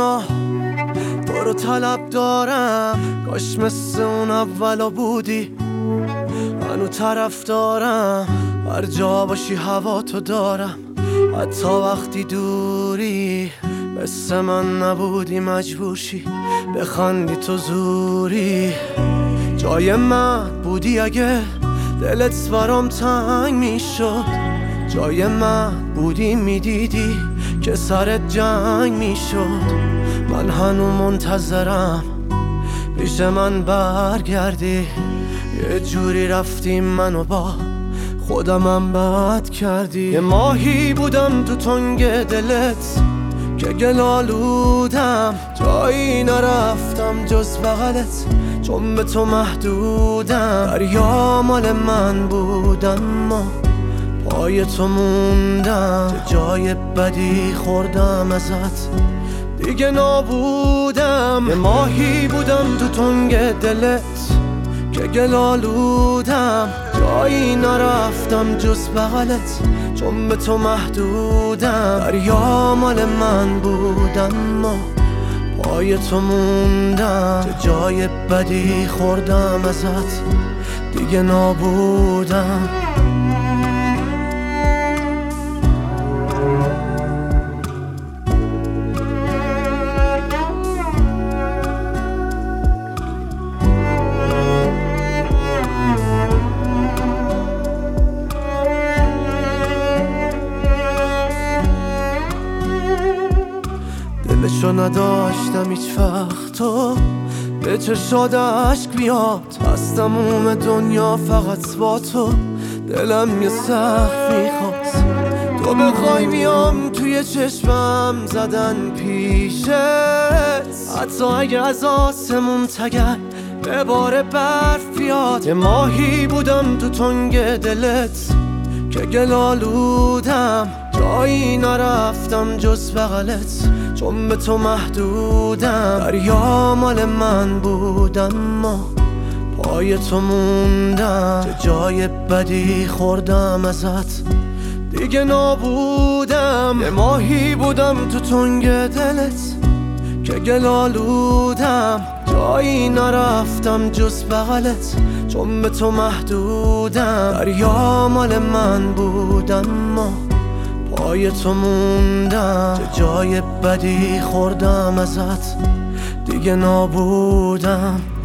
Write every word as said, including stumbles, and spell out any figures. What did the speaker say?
دنیا تو رو طلب دارم، کاش مثل اون اولا بودی. منو طرف دارم، هر جا باشی هوا تو دارم، حتی وقتی دوری. مثل من نبودی مجبور شی بخندی تو زوری. جای من بودی اگه دلت برام تنگ میشد، جای من بودی میدیدی که سرت جنگ میشد. من هنو منتظرم پیش من برگردی، یه جوری رفتیم منو با خودمم بد کردی. یه ماهی بودم تو تنگ دلت که گلالودم، جایی نرفتم جز بغلت چون به تو محدودم. دریا مال من بود اما پای تو موندم، جای بدی خوردم ازت دیگه نابودم. یه ماهی بودم تو تنگ دلت که گلالودم، جایی نرفتم جز بغلت چون به تو محدودم. دریا مال من بود اما پای تو موندم، جای بدی خوردم ازت دیگه نابودم. دلشو نداشتم هیچ وقت تو به چشاد عشق بیاد، از تموم دنیا فقط با تو دلم یه سقف میخواست. تو بخوای میام توی چشمم زدن پیشت، حتی اگه از آسمون تگرگ به بار برف بیاد. یه ماهی بودم تو تنگ دلت که گلالودم، جایی نرفتم جز بغلت چون به تو محدودم. دریا مال من بود اما پای تو موندم، جای بدی خوردم ازت دیگه نابودم. یه ماهی بودم تو تنگ دلت که گلالودم، جایی نرفتم جز بغلت چون به تو محدودم. دریا مال من بود اما پای تو موندم، جای بدی خوردم ازت دیگه نابودم.